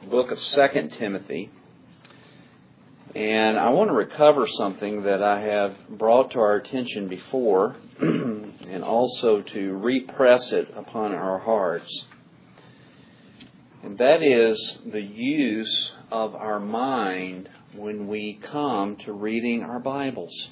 book of 2 Timothy. And I want to recover something that I have brought to our attention before and also to repress it upon our hearts. And that is the use of our mind when we come to reading our Bibles.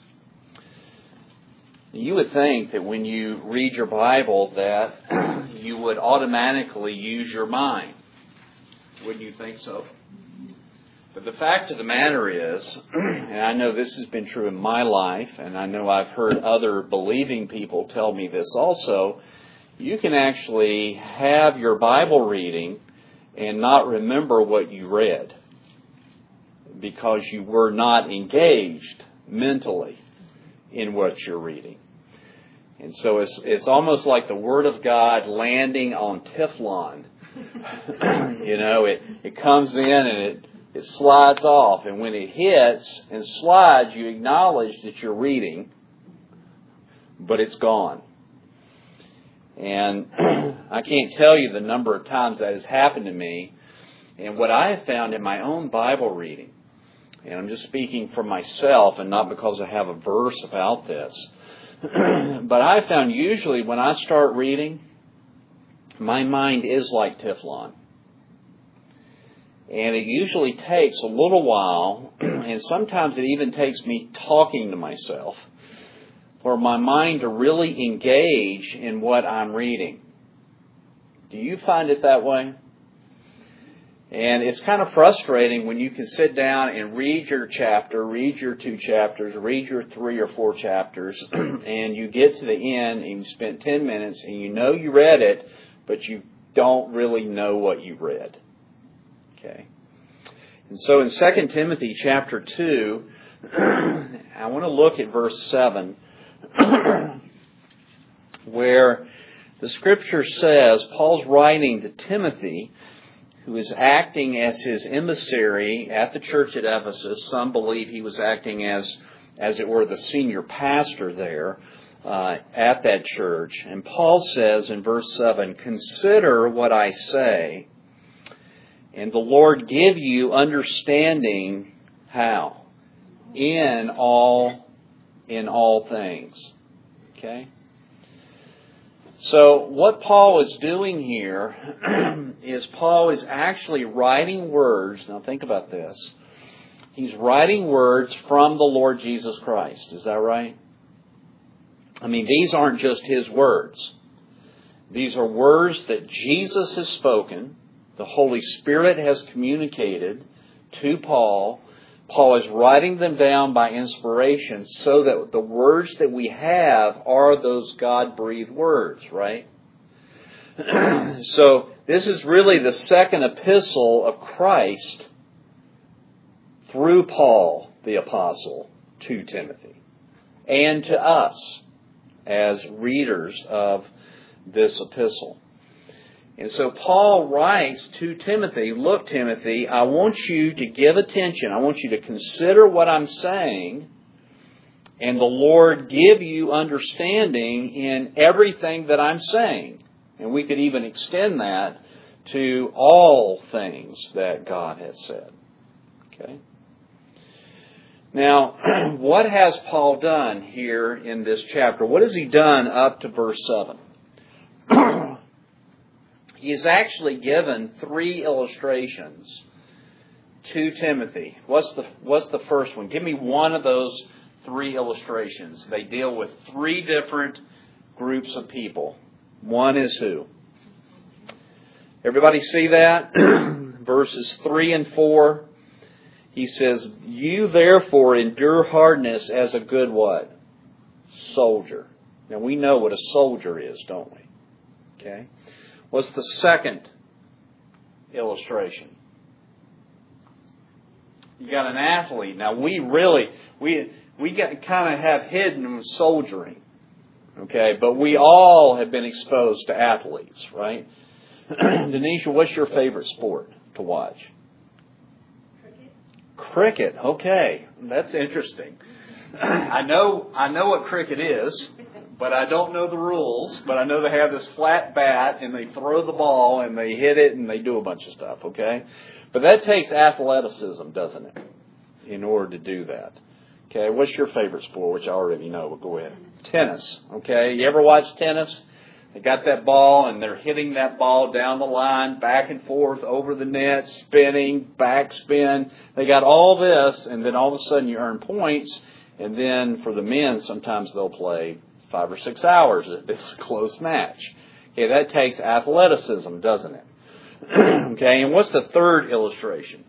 You would think that when you read your Bible that you would automatically use your mind. Wouldn't you think so? But the fact of the matter is, and I know this has been true in my life, and I know I've heard other believing people tell me this also, you can actually have your Bible reading and not remember what you read because you were not engaged mentally in what you're reading. And so it's almost like the Word of God landing on Teflon. It comes in and it slides off. And when it hits and slides, you acknowledge that you're reading, but it's gone. And I can't tell you the number of times that has happened to me. And what I have found in my own Bible reading, and I'm just speaking for myself and not because I have a verse about this, but I found usually when I start reading, my mind is like Teflon. And it usually takes a little while, and sometimes it even takes me talking to myself, for my mind to really engage in what I'm reading. Do you find it that way? And it's kind of frustrating when you can sit down and read your chapter, read your 2 chapters, read your 3 or 4 chapters, and you get to the end and you spent 10 minutes and you know you read it, but you don't really know what you read. Okay. And so in 2 Timothy chapter 2, I want to look at verse 7, where the Scripture says, Paul's writing to Timothy, who is acting as his emissary at the church at Ephesus. Some believe he was acting as it were, the senior pastor there at that church. And Paul says in verse 7, "Consider what I say, and the Lord give you understanding." How? In all things. Okay? So what Paul is doing here is Paul is actually writing words. Now think about this. He's writing words from the Lord Jesus Christ. Is that right? I mean, these aren't just his words. These are words that Jesus has spoken. The Holy Spirit has communicated to Paul. Paul is writing them down by inspiration so that the words that we have are those God-breathed words, right? So this is really the second epistle of Christ through Paul the Apostle to Timothy and to us as readers of this epistle. And so Paul writes to Timothy, "Look, Timothy, I want you to give attention. I want you to consider what I'm saying, and the Lord give you understanding in everything that I'm saying." And we could even extend that to all things that God has said. Okay? Now, what has Paul done here in this chapter? What has he done up to verse 7? He has actually given 3 illustrations to Timothy. What's the first one? Give me one of those 3 illustrations. They deal with 3 different groups of people. One is who? Everybody see that? Verses 3 and 4. He says, "You therefore endure hardness as a good" what? Soldier. Now we know what a soldier is, don't we? Okay. What's the second illustration? You got an athlete. Now we kind of have hidden soldiering. Okay, but we all have been exposed to athletes, right? Denisha, what's your favorite sport to watch? Cricket. Okay, that's interesting. I know what cricket is, but I don't know the rules. But I know they have this flat bat, and they throw the ball, and they hit it, and they do a bunch of stuff, okay? But that takes athleticism, doesn't it, in order to do that? Okay, what's your favorite sport, which I already know, but go ahead. Tennis, okay? You ever watch tennis? They got that ball, and they're hitting that ball down the line, back and forth, over the net, spinning, backspin. They got all this, and then all of a sudden you earn points. And then for the men, sometimes they'll play 5 or 6 hours if it's a close match. Okay, that takes athleticism, doesn't it? Okay, and what's the third illustration?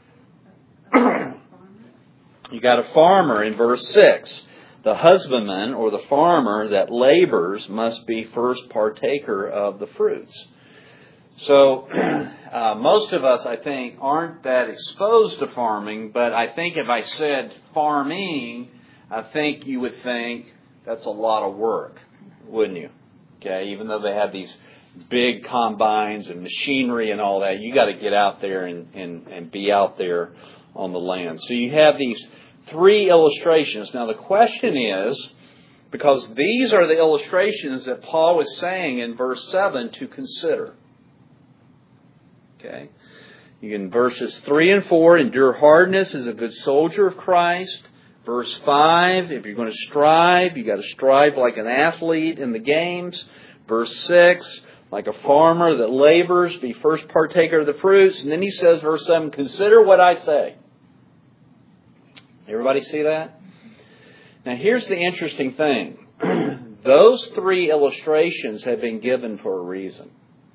You got a farmer in verse 6. The husbandman or the farmer that labors must be first partaker of the fruits. So most of us, I think, aren't that exposed to farming, but I think if I said farming, I think you would think that's a lot of work, wouldn't you? Okay, even though they have these big combines and machinery and all that, you got to get out there and be out there on the land. So you have these 3 illustrations. Now the question is, because these are the illustrations that Paul is saying in verse 7 to consider. Okay. In verses 3 and 4, endure hardness as a good soldier of Christ. Verse 5, if you're going to strive, you got to strive like an athlete in the games. Verse 6, like a farmer that labors, be first partaker of the fruits. And then he says, verse 7, consider what I say. Everybody see that? Now here's the interesting thing. Those 3 illustrations have been given for a reason.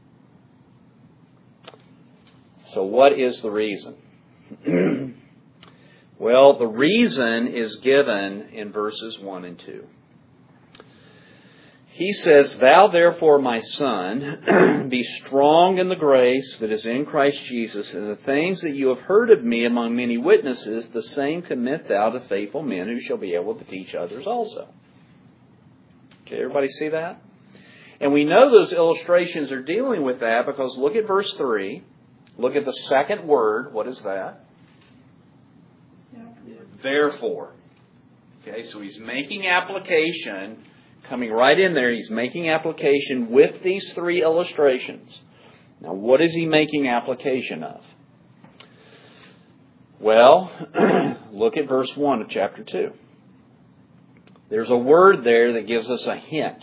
So what is the reason? Well, the reason is given in verses 1 and 2. He says, Thou therefore, my son, be strong in the grace that is in Christ Jesus, and the things that you have heard of me among many witnesses, the same commit thou to faithful men who shall be able to teach others also. Okay, everybody see that? And we know those illustrations are dealing with that because look at verse 3. Look at the second word. What is that? Therefore. Okay, so he's making application. Coming right in there, he's making application with these 3 illustrations. Now, what is he making application of? Well, look at verse 1 of chapter 2. There's a word there that gives us a hint.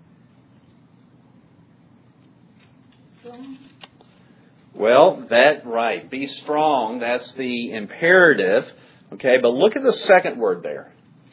Well, right. Be strong. That's the imperative. Okay, but look at the second word there.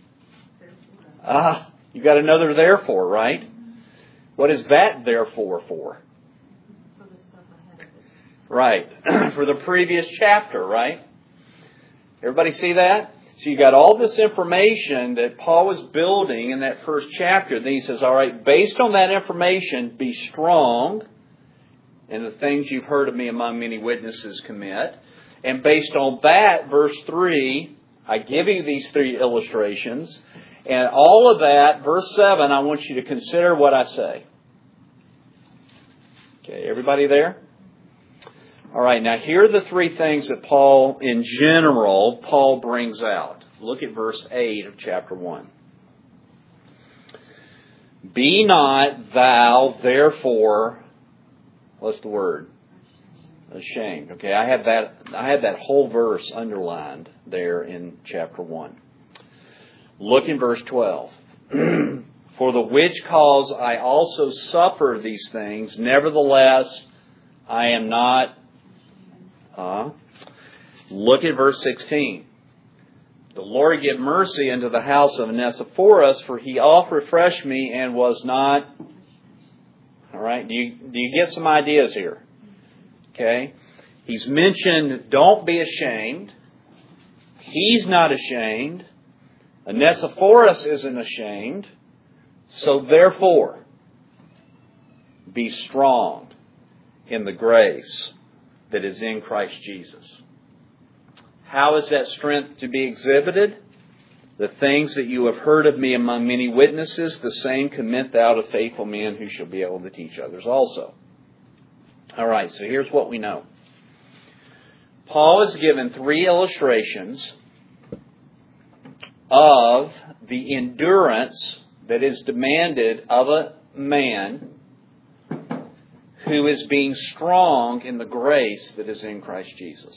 You got another therefore, right? What is that therefore for? For the stuff ahead of it. Right. For the previous chapter, right? Everybody see that? So you got all this information that Paul was building in that first chapter. Then he says, all right, based on that information, be strong in the things you've heard of me among many witnesses commit. And based on that, verse 3, I give you these 3 illustrations. And all of that, verse 7, I want you to consider what I say. Okay, everybody there? All right, now here are the 3 things that Paul brings out. Look at verse 8 of chapter 1. Be not thou therefore, what's the word? Ashamed. Okay, I had that whole verse underlined there in chapter 1. Look in verse 12. For the which cause I also suffer these things, nevertheless I am not. Look at verse 16. The Lord give mercy unto the house of Onesiphorus, for he oft refreshed me and was not. All right, do you get some ideas here? Okay, he's mentioned don't be ashamed. He's not ashamed. Onesiphorus isn't ashamed. So therefore, be strong in the grace that is in Christ Jesus. How is that strength to be exhibited? The things that you have heard of me among many witnesses, the same commit thou to faithful men who shall be able to teach others also. All right, so here's what we know. Paul has given 3 illustrations of the endurance that is demanded of a man who is being strong in the grace that is in Christ Jesus.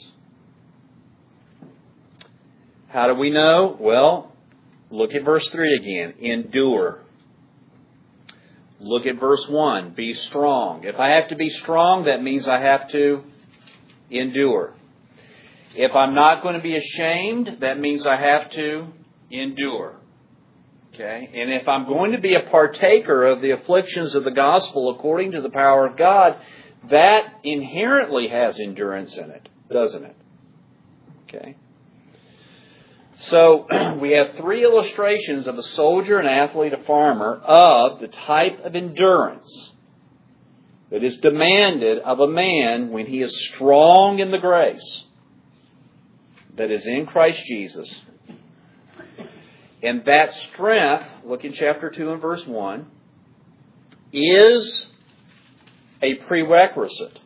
How do we know? Well, look at verse 3 again. Endure. Look at verse 1. Be strong. If I have to be strong, that means I have to endure. If I'm not going to be ashamed, that means I have to endure. Okay? And if I'm going to be a partaker of the afflictions of the gospel according to the power of God, that inherently has endurance in it, doesn't it? Okay? So we have three illustrations of a soldier, an athlete, a farmer, of the type of endurance that is demanded of a man when he is strong in the grace that is in Christ Jesus. And that strength, look in chapter 2 and verse 1, is a prerequisite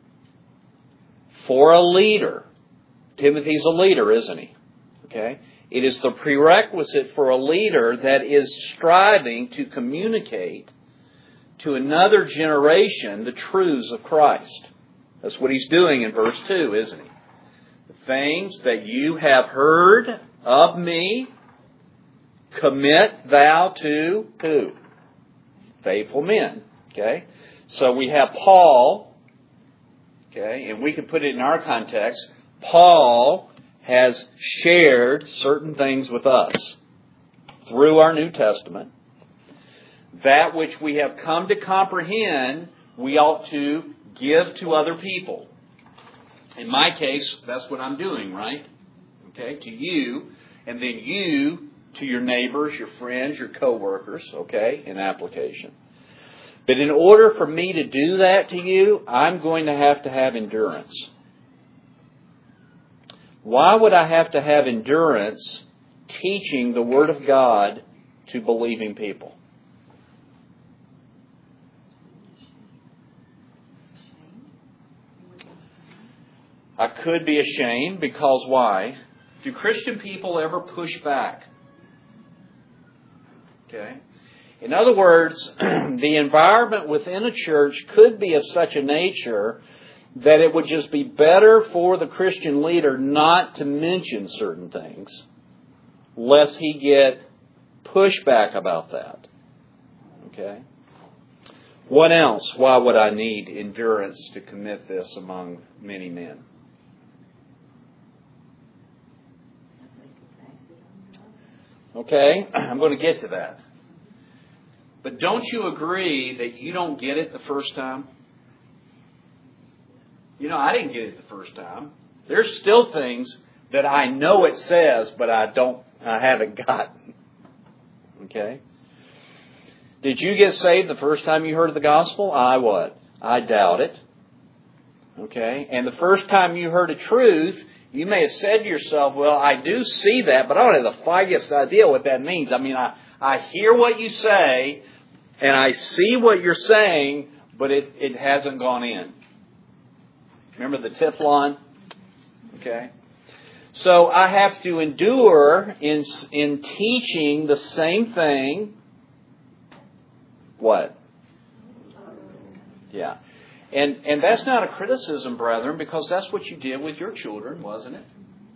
for a leader. Timothy's a leader, isn't he? Okay? It is the prerequisite for a leader that is striving to communicate to another generation the truths of Christ. That's what he's doing in verse 2, isn't he? The things that you have heard of me, commit thou to who? Faithful men. Okay? So we have Paul, okay, and we can put it in our context. Paul has shared certain things with us through our New Testament. That which we have come to comprehend, we ought to give to other people. In my case, that's what I'm doing, right? Okay, to you, and then you to your neighbors, your friends, your co-workers, okay, in application. But in order for me to do that to you, I'm going to have endurance. Why would I have to have endurance teaching the Word of God to believing people? I could be ashamed because why? Do Christian people ever push back? Okay. In other words, the environment within a church could be of such a nature that it would just be better for the Christian leader not to mention certain things, lest he get pushback about that. Okay? What else? Why would I need endurance to commit this among many men? Okay, I'm going to get to that. But don't you agree that you don't get it the first time? You know, I didn't get it the first time. There's still things that I know it says, but I haven't gotten. Okay? Did you get saved the first time you heard of the gospel? I doubt it. Okay? And the first time you heard a truth, you may have said to yourself, well, I do see that, but I don't have the foggiest idea what that means. I mean, I hear what you say, and I see what you're saying, but it hasn't gone in. Remember the Teflon? Okay. So I have to endure in teaching the same thing. What? Yeah. And that's not a criticism, brethren, because that's what you did with your children, wasn't it?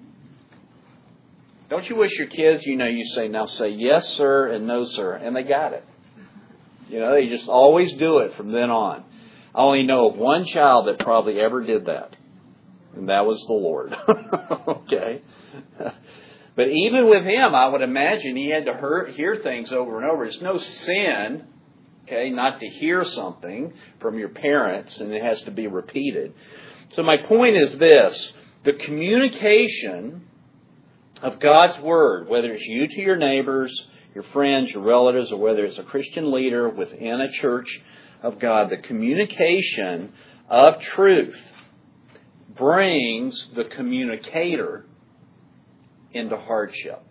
Don't you wish your kids, you say yes, sir, and no, sir, and they got it. They just always do it from then on. I only know of one child that probably ever did that, and that was the Lord. Okay? But even with him, I would imagine he had to hear things over and over. It's no sin, okay, not to hear something from your parents, and it has to be repeated. So my point is this: the communication of God's Word, whether it's you to your neighbors, your friends, your relatives, or whether it's a Christian leader within a church of God, the communication of truth brings the communicator into hardship.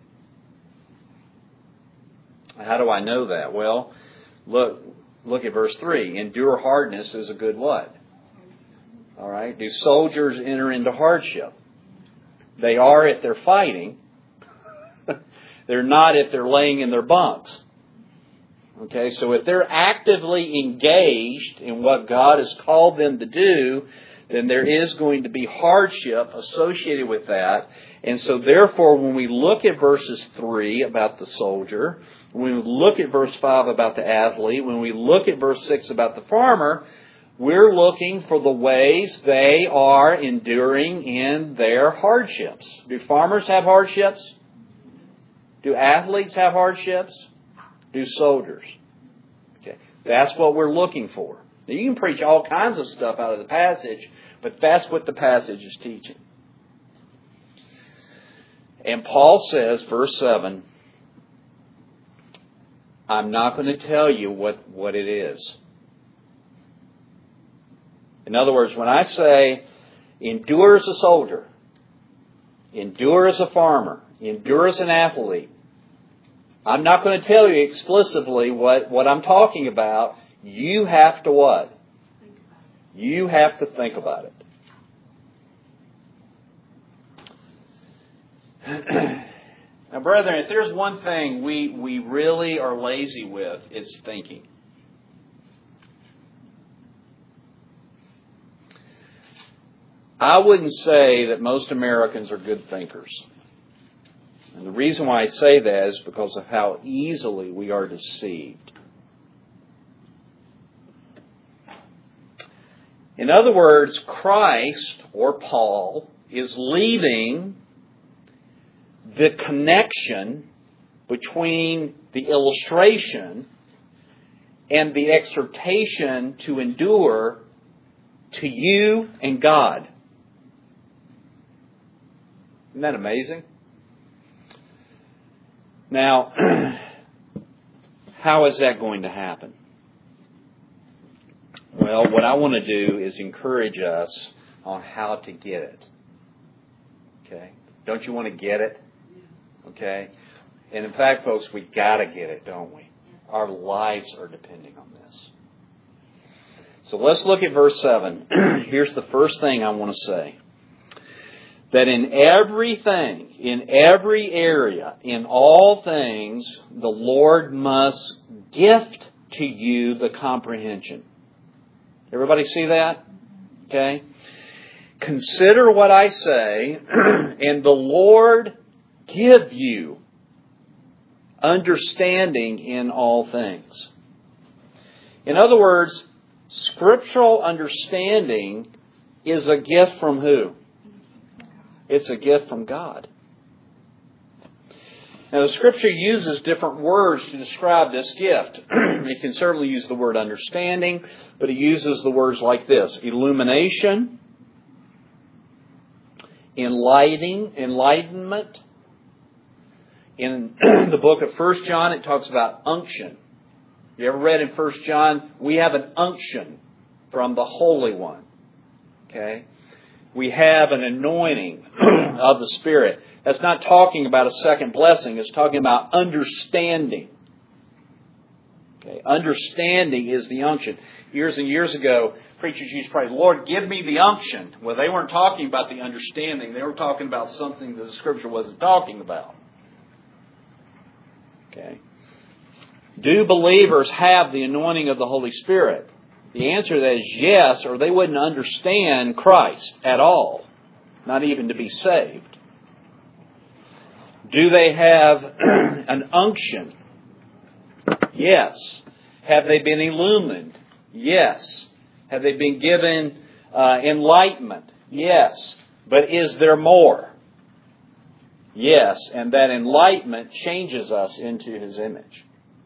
How do I know that? Well, look at verse 3. Endure hardness is a good what? All right. Do soldiers enter into hardship? They are if they're fighting. They're not if they're laying in their bunks. Okay, so if they're actively engaged in what God has called them to do, then there is going to be hardship associated with that. And so therefore, when we look at verses 3 about the soldier, when we look at verse 5 about the athlete, when we look at verse 6 about the farmer, we're looking for the ways they are enduring in their hardships. Do farmers have hardships? Do athletes have hardships? Do soldiers? Okay, that's what we're looking for. Now, you can preach all kinds of stuff out of the passage, but that's what the passage is teaching. And Paul says, verse 7, I'm not going to tell you what it is. In other words, when I say, endure as a soldier, endure as a farmer, endure as an athlete, I'm not going to tell you explicitly what I'm talking about. You have to what? You have to think about it. Now, brethren, if there's one thing we really are lazy with, it's thinking. I wouldn't say that most Americans are good thinkers. And the reason why I say that is because of how easily we are deceived. In other words, Christ, or Paul, is leaving the connection between the illustration and the exhortation to endure to you and God. Isn't that amazing? Now, how is that going to happen? Well, what I want to do is encourage us on how to get it. Okay? Don't you want to get it? Okay? And in fact, folks, we got to get it, don't we? Our lives are depending on this. So let's look at verse 7. Here's the first thing I want to say. That in everything, in every area, in all things, the Lord must gift to you the comprehension. Everybody see that? Okay. Consider what I say, and the Lord give you understanding in all things. In other words, scriptural understanding is a gift from who? It's a gift from God. Now, the Scripture uses different words to describe this gift. It can certainly use the word understanding, but it uses the words like this: illumination, enlightenment. In the book of 1 John, it talks about unction. You ever read in 1 John, we have an unction from the Holy One. Okay? We have an anointing of the Spirit. That's not talking about a second blessing. It's talking about understanding. Okay, understanding is the unction. Years and years ago, preachers used to pray, Lord, give me the unction. Well, they weren't talking about the understanding. They were talking about something that the Scripture wasn't talking about. Okay. Do believers have the anointing of the Holy Spirit? The answer to that is yes, or they wouldn't understand Christ at all, not even to be saved. Do they have an unction? Yes. Have they been illumined? Yes. Have they been given enlightenment? Yes. But is there more? Yes. And that enlightenment changes us into His image.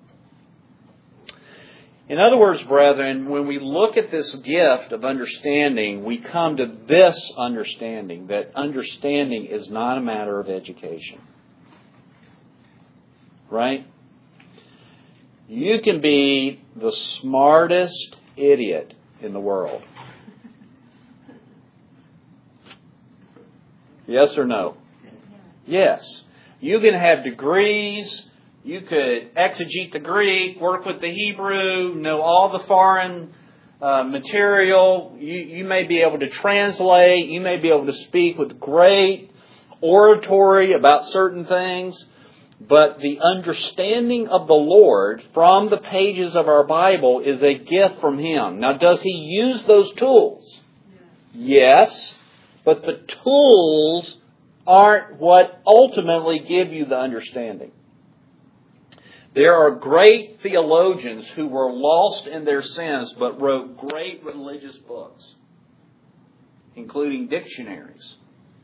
In other words, brethren, when we look at this gift of understanding, we come to this understanding, that understanding is not a matter of education. Right? You can be the smartest idiot in the world. Yes or no? Yes. You can have degrees. You could exegete the Greek, work with the Hebrew, know all the foreign material. You may be able to translate. You may be able to speak with great oratory about certain things. But the understanding of the Lord from the pages of our Bible is a gift from Him. Now, does He use those tools? Yes, but the tools aren't what ultimately give you the understanding. There are great theologians who were lost in their sins but wrote great religious books, including dictionaries.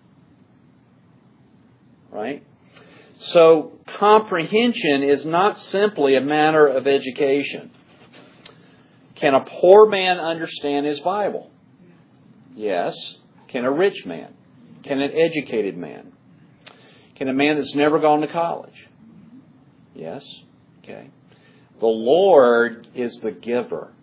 Right? So, comprehension is not simply a matter of education. Can a poor man understand his Bible? Yes. Can a rich man? Can an educated man? Can a man that's never gone to college? Yes. Okay. The Lord is the giver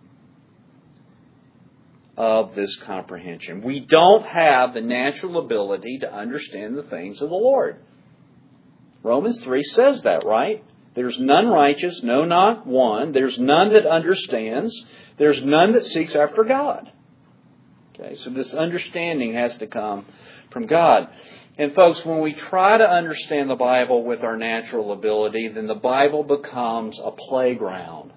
of this comprehension. We don't have the natural ability to understand the things of the Lord. Romans 3 says that, right? There's none righteous, no, not one. There's none that understands. There's none that seeks after God. Okay, so this understanding has to come from God. And folks, when we try to understand the Bible with our natural ability, then the Bible becomes a playground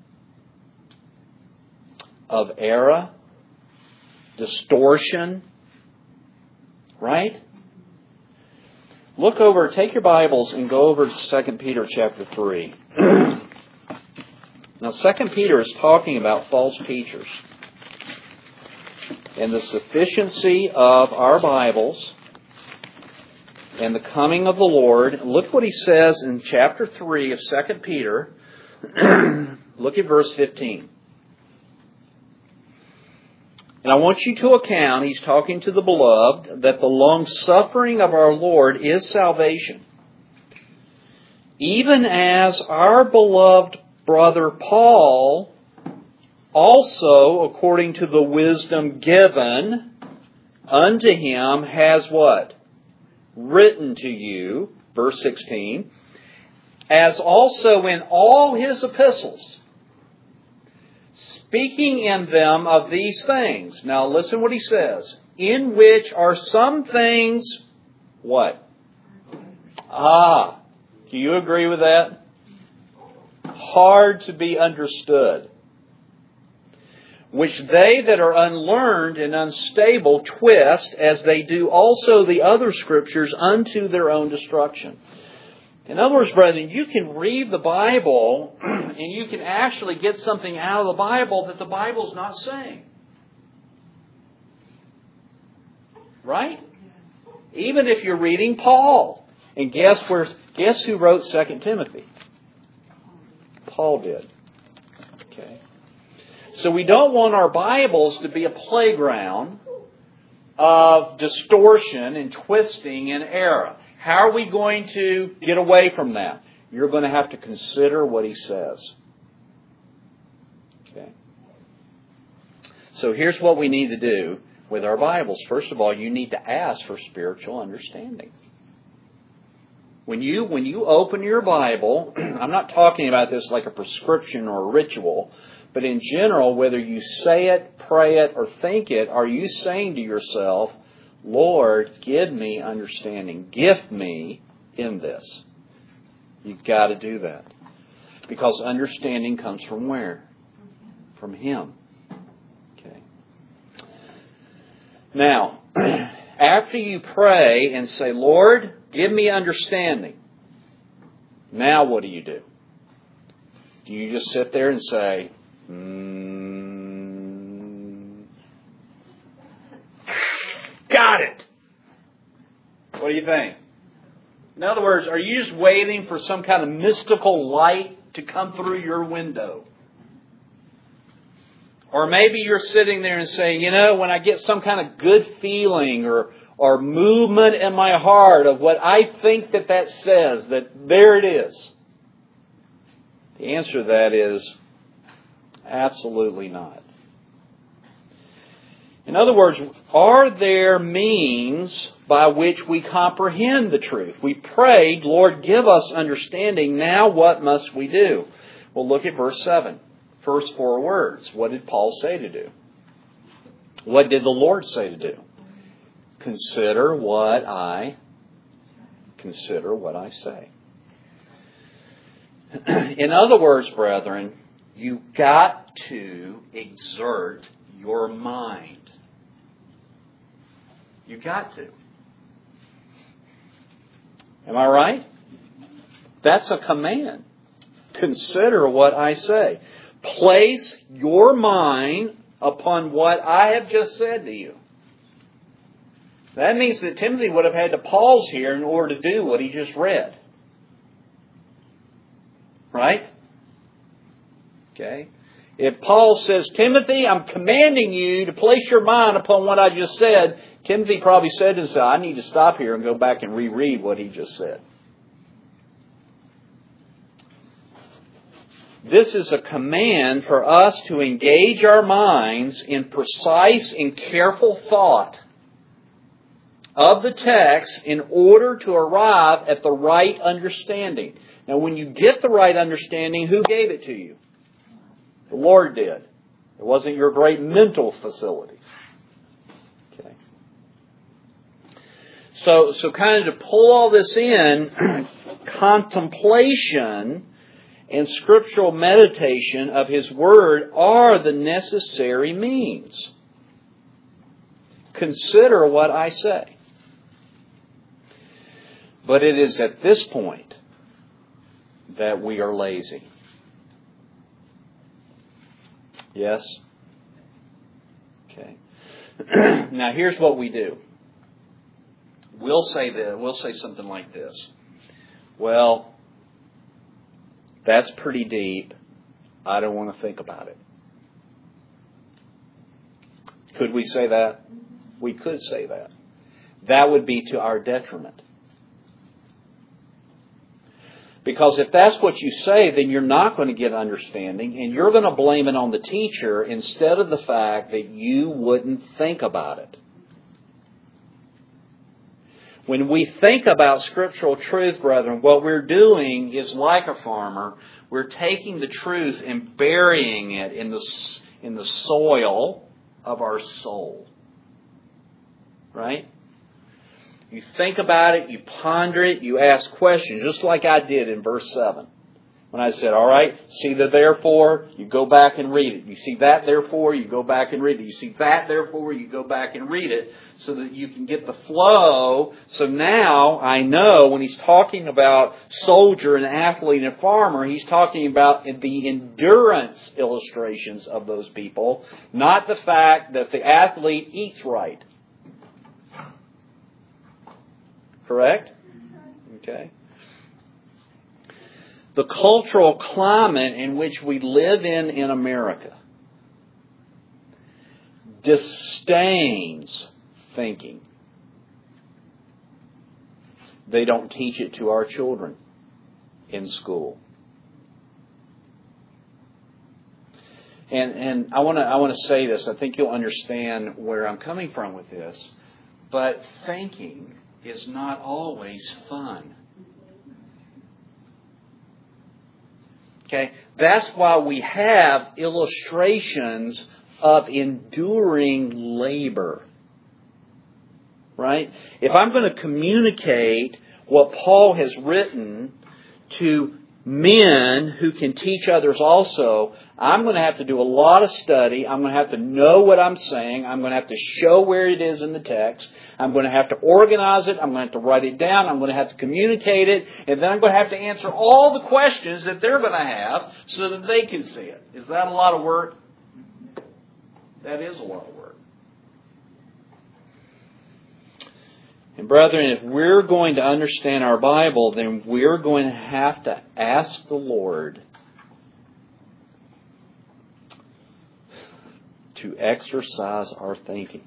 of error, distortion, right? Look over, take your Bibles and go over to 2 Peter chapter 3. Now, 2 Peter is talking about false teachers and the sufficiency of our Bibles and the coming of the Lord. Look what he says in chapter 3 of 2 Peter. Look at verse 15. And I want you to account, he's talking to the beloved, that the long-suffering of our Lord is salvation. Even as our beloved brother Paul also, according to the wisdom given unto him, has what? Written to you, verse 16, as also in all his epistles, speaking in them of these things. Now listen what he says. In which are some things, what? Do you agree with that? Hard to be understood. Which they that are unlearned and unstable twist, as they do also the other Scriptures, unto their own destruction. In other words, brethren, you can read the Bible and you can actually get something out of the Bible that the Bible's not saying. Right? Even if you're reading Paul. And guess who wrote 2 Timothy? Paul did. Okay. So we don't want our Bibles to be a playground of distortion and twisting and error. How are we going to get away from that? You're going to have to consider what he says. Okay. So here's what we need to do with our Bibles. First of all, you need to ask for spiritual understanding. When you open your Bible, I'm not talking about this like a prescription or a ritual, but in general, whether you say it, pray it, or think it, are you saying to yourself, Lord, give me understanding. Gift me in this. You've got to do that. Because understanding comes from where? From Him. Okay. Now, after you pray and say, Lord, give me understanding. Now what do? Do you just sit there and say, got it. What do you think? In other words, are you just waiting for some kind of mystical light to come through your window? Or maybe you're sitting there and saying, when I get some kind of good feeling or movement in my heart of what I think that says, that there it is. The answer to that is absolutely not. In other words, are there means by which we comprehend the truth? We prayed, Lord, give us understanding. Now what must we do? Well, look at verse 7. First 4 words. What did Paul say to do? What did the Lord say to do? Consider what I say. In other words, brethren, you got to exert your mind. You got to. Am I right? That's a command. Consider what I say. Place your mind upon what I have just said to you. That means that Timothy would have had to pause here in order to do what he just read. Right? Okay. If Paul says, Timothy, I'm commanding you to place your mind upon what I just said, Timothy probably said to himself, I need to stop here and go back and reread what he just said. This is a command for us to engage our minds in precise and careful thought of the text in order to arrive at the right understanding. Now, when you get the right understanding, who gave it to you? The Lord did. It wasn't your great mental facilities. Okay. So kind of to pull all this in, contemplation and scriptural meditation of His Word are the necessary means. Consider what I say. But it is at this point that we are lazy. Yes? Okay. Now here's what we do. We'll say something like this. Well, that's pretty deep. I don't want to think about it. Could we say that? We could say that. That would be to our detriment. Because if that's what you say, then you're not going to get understanding, and you're going to blame it on the teacher instead of the fact that you wouldn't think about it. When we think about scriptural truth, brethren, what we're doing is like a farmer. We're taking the truth and burying it in the soil of our soul. Right? You think about it, you ponder it, you ask questions, just like I did in verse 7. When I said, all right, see the therefore, you go back and read it. You see that therefore, you go back and read it. You see that therefore, you go back and read it so that you can get the flow. So now I know when he's talking about soldier and athlete and farmer, he's talking about the endurance illustrations of those people, not the fact that the athlete eats right. Correct? Okay. The cultural climate in which we live in America disdains thinking. They don't teach it to our children in school. And I want to say this. I think you'll understand where I'm coming from with this. But thinking is not always fun. Okay? That's why we have illustrations of enduring labor. Right? If I'm going to communicate what Paul has written to men who can teach others also, I'm going to have to do a lot of study. I'm going to have to know what I'm saying. I'm going to have to show where it is in the text. I'm going to have to organize it. I'm going to have to write it down. I'm going to have to communicate it. And then I'm going to have to answer all the questions that they're going to have so that they can see it. Is that a lot of work? That is a lot of work. And brethren, if we're going to understand our Bible, then we're going to have to ask the Lord to exercise our thinking.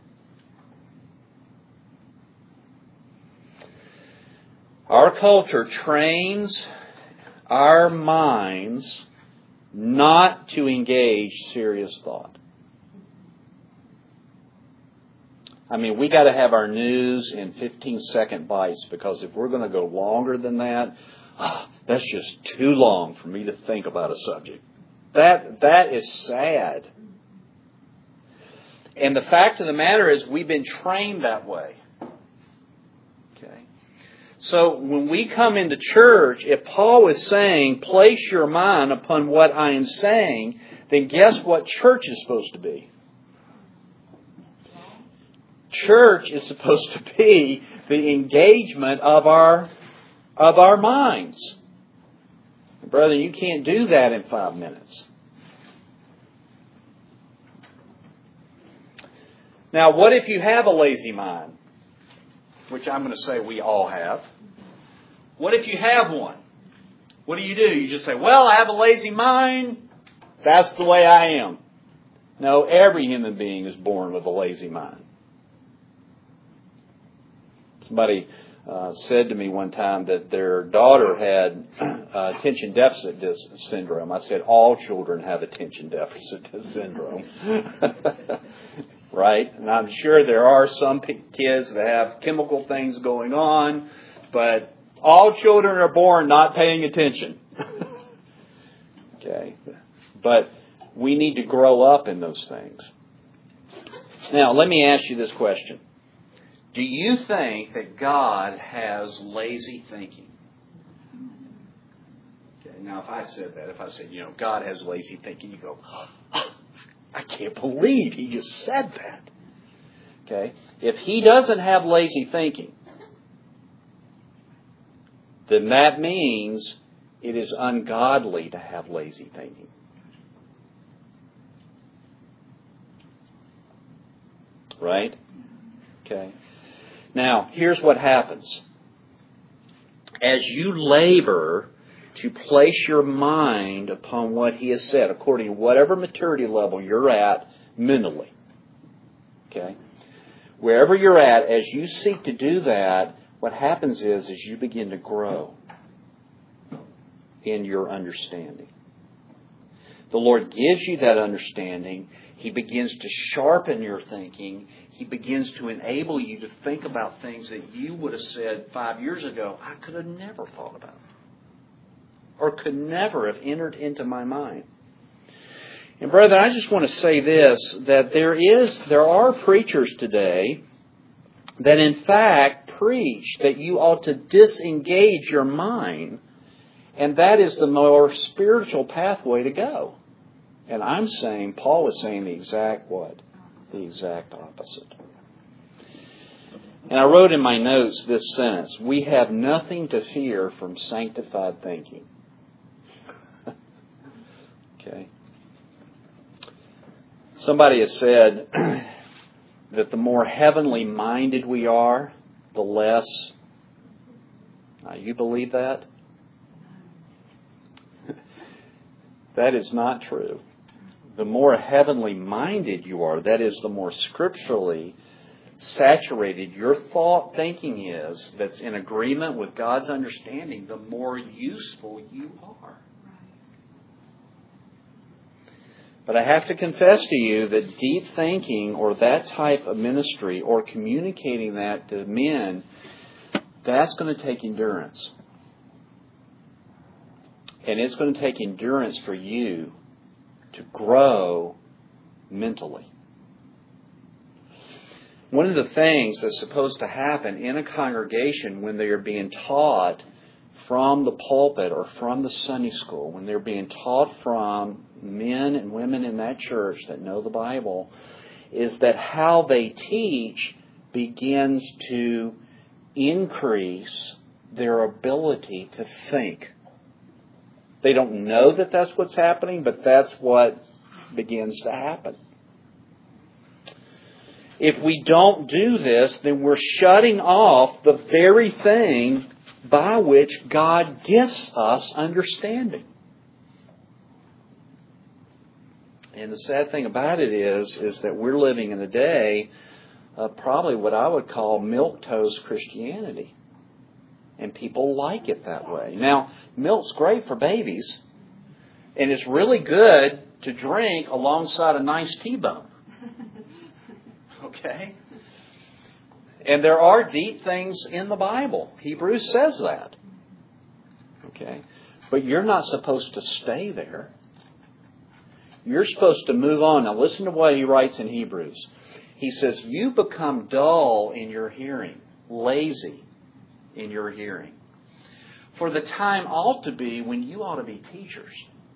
Our culture trains our minds not to engage serious thought. I mean, we got to have our news in 15-second bites, because if we're going to go longer than that, that's just too long for me to think about a subject. That is sad. And the fact of the matter is, we've been trained that way. Okay. So when we come into church, if Paul is saying, place your mind upon what I am saying, then guess what church is supposed to be? Church is supposed to be the engagement of our minds. Brother, you can't do that in 5 minutes. Now, what if you have a lazy mind? Which I'm going to say we all have. What if you have one? What do? You just say, well, I have a lazy mind. That's the way I am. No, every human being is born with a lazy mind. Somebody said to me one time that their daughter had attention deficit syndrome. I said, all children have attention deficit syndrome. Right? And I'm sure there are some kids that have chemical things going on, but all children are born not paying attention. Okay? But we need to grow up in those things. Now, let me ask you this question. Do you think that God has lazy thinking? Okay, now if I said, God has lazy thinking, you go, I can't believe he just said that. Okay? If he doesn't have lazy thinking, then that means it is ungodly to have lazy thinking. Right? Okay. Now, here's what happens. As you labor to place your mind upon what he has said, according to whatever maturity level you're at mentally. Okay? Wherever you're at, as you seek to do that, what happens is you begin to grow in your understanding. The Lord gives you that understanding. He begins to sharpen your thinking. He begins to enable you to think about things that you would have said 5 years ago, I could have never thought about. Or could never have entered into my mind. And brethren, I just want to say this, that there are preachers today that in fact preach that you ought to disengage your mind, and that is the more spiritual pathway to go. And I'm saying, Paul is saying the exact what? The exact opposite. And I wrote in my notes this sentence, we have nothing to fear from sanctified thinking. Okay. Somebody has said that the more heavenly minded we are, the less. Now, you believe that? That is not true. The more heavenly minded you are, that is, the more scripturally saturated your thought thinking is, that's in agreement with God's understanding, the more useful you are. But I have to confess to you that deep thinking or that type of ministry or communicating that to men, that's going to take endurance. And it's going to take endurance for you to grow mentally. One of the things that's supposed to happen in a congregation when they are being taught from the pulpit or from the Sunday school, when they're being taught from men and women in that church that know the Bible, is that how they teach begins to increase their ability to think. They don't know that that's what's happening, but that's what begins to happen. If we don't do this, then we're shutting off the very thing by which God gives us understanding. And the sad thing about it is that we're living in a day of probably what I would call milquetoast Christianity. And people like it that way. Now, milk's great for babies. And it's really good to drink alongside a nice T-bone. Okay? And there are deep things in the Bible. Hebrews says that. Okay? But you're not supposed to stay there. You're supposed to move on. Now listen to what he writes in Hebrews. He says, you become dull in your hearing, lazy. in your hearing. For the time ought to be when you ought to be teachers.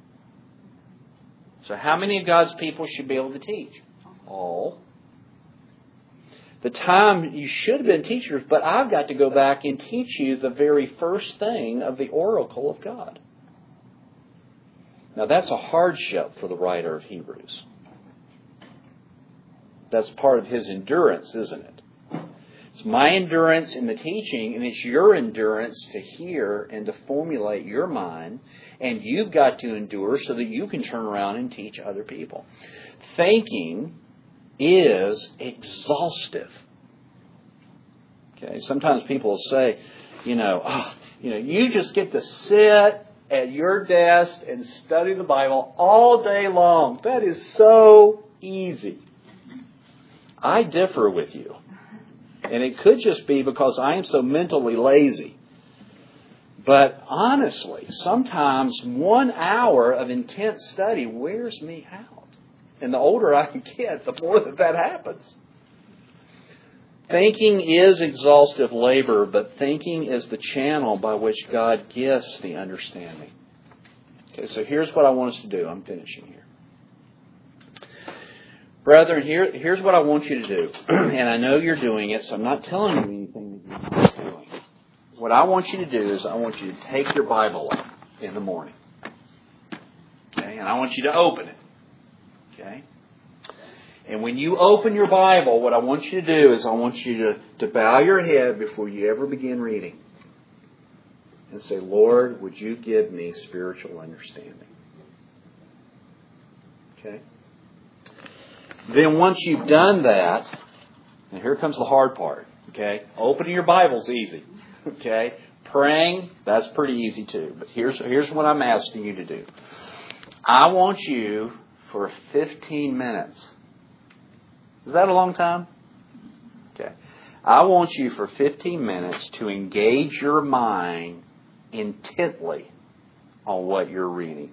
So how many of God's people should be able to teach? All. The time you should have been teachers, but I've got to go back and teach you the very first thing of the oracle of God. Now that's a hardship for the writer of Hebrews. That's part of his endurance, isn't it? It's my endurance in the teaching, and it's your endurance to hear and to formulate your mind, and you've got to endure so that you can turn around and teach other people. Thinking is exhaustive. Okay, sometimes people say, you just get to sit at your desk and study the Bible all day long. That is so easy. I differ with you. And it could just be because I am so mentally lazy. But honestly, sometimes 1 hour of intense study wears me out. And the older I get, the more that happens. Thinking is exhaustive labor, but thinking is the channel by which God gives the understanding. Okay, so here's what I want us to do. I'm finishing here. Brethren, here's what I want you to do. And I know you're doing it, so I'm not telling you anything that you're not doing. What I want you to do is I want you to take your Bible up in the morning. Okay? And I want you to open it. Okay? And when you open your Bible, what I want you to do is I want you to bow your head before you ever begin reading. And say, Lord, would you give me spiritual understanding? Okay? Then once you've done that, and here comes the hard part, okay? Opening your Bible's easy, okay? Praying, that's pretty easy too. But here's what I'm asking you to do. I want you for 15 minutes. Is that a long time? Okay. I want you for 15 minutes to engage your mind intently on what you're reading.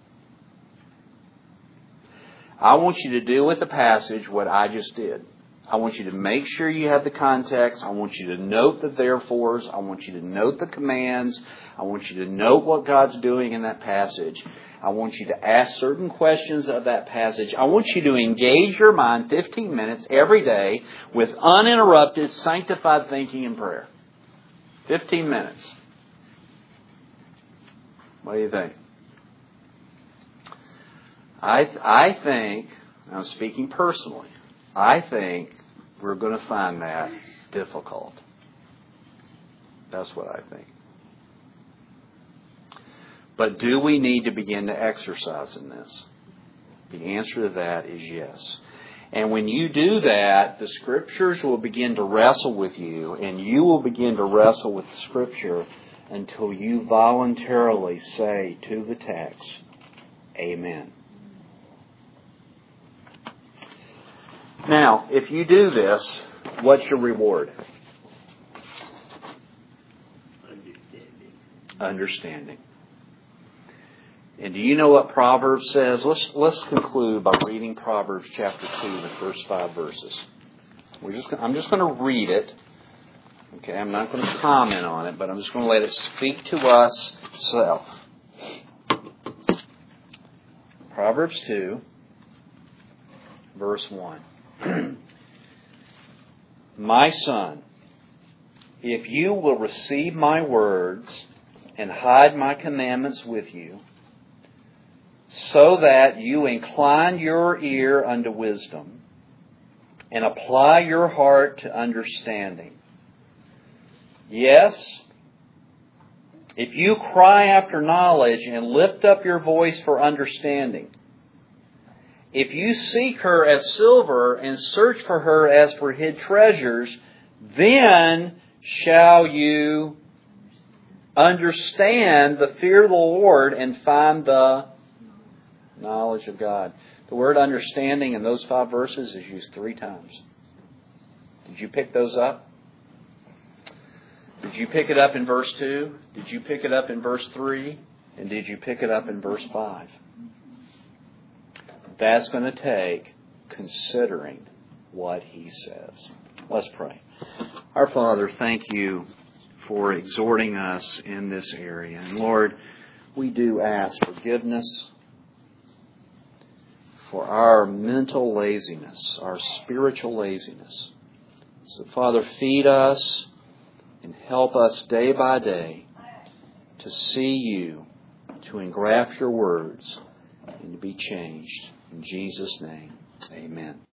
I want you to do with the passage what I just did. I want you to make sure you have the context. I want you to note the therefores. I want you to note the commands. I want you to note what God's doing in that passage. I want you to ask certain questions of that passage. I want you to engage your mind 15 minutes every day with uninterrupted, sanctified thinking and prayer. 15 minutes. What do you think? I think, I'm speaking personally, I think we're going to find that difficult. That's what I think. But do we need to begin to exercise in this? The answer to that is yes. And when you do that, the Scriptures will begin to wrestle with you, and you will begin to wrestle with the Scripture until you voluntarily say to the text, Amen. Now, if you do this, what's your reward? Understanding. And do you know what Proverbs says? Let's conclude by reading Proverbs chapter 2, the first 5 verses. I'm just going to read it. Okay, I'm not going to comment on it, but I'm just going to let it speak to us itself. Proverbs 2, verse 1. My son, if you will receive my words and hide my commandments with you, so that you incline your ear unto wisdom and apply your heart to understanding. Yes, if you cry after knowledge and lift up your voice for understanding, if you seek her as silver and search for her as for hid treasures, then shall you understand the fear of the Lord and find the knowledge of God. The word understanding in those 5 verses is used 3 times. Did you pick those up? Did you pick it up in verse 2? Did you pick it up in verse 3? And did you pick it up in verse 5? That's going to take considering what he says. Let's pray. Our Father, thank you for exhorting us in this area. And Lord, we do ask forgiveness for our mental laziness, our spiritual laziness. So, Father, feed us and help us day by day to see You, to engraft Your words, and to be changed. In Jesus' name, amen.